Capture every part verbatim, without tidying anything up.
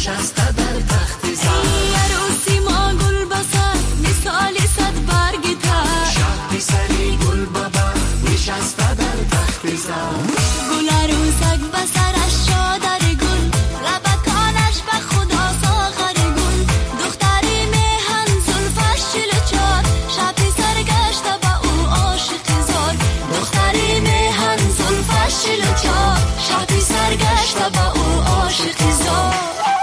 نشسته در تخت زر. عروسی ما گل بسر مثال صد برگ تر، شب پسری گل بابا نشسته در تخت زر. گل عروسک بسرش چادر گل، لبکانش به خدا ساغر گل. دختری میهن زلفش چل و چار، شب پسر گشته به او عاشق زار. دختری میهن زلفش چل و چار، شب پسر گشته به او عاشق زار.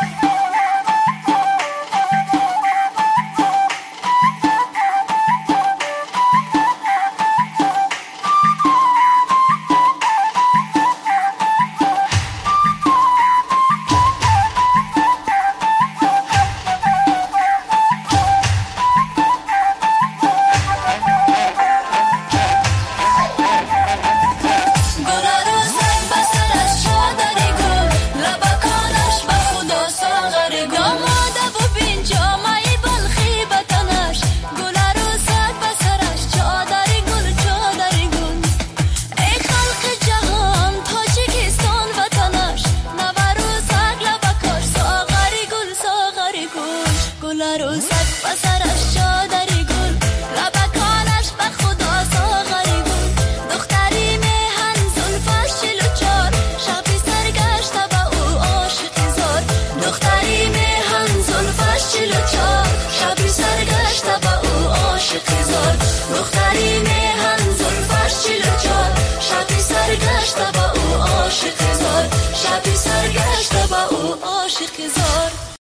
عروسک بسرش چادر گل، لبکانش به خدا ساغر گل. دختری میهن زلفش چل و چار، شب پسر گشته به او عاشق زار. دختری میهن زلفش چل و چار، شب پسر گشته به او عاشق زار. دختری میهن زلفش چل و چار، شب پسر گشته به او عاشق زار. شب پسر گشته به او عاشق زار.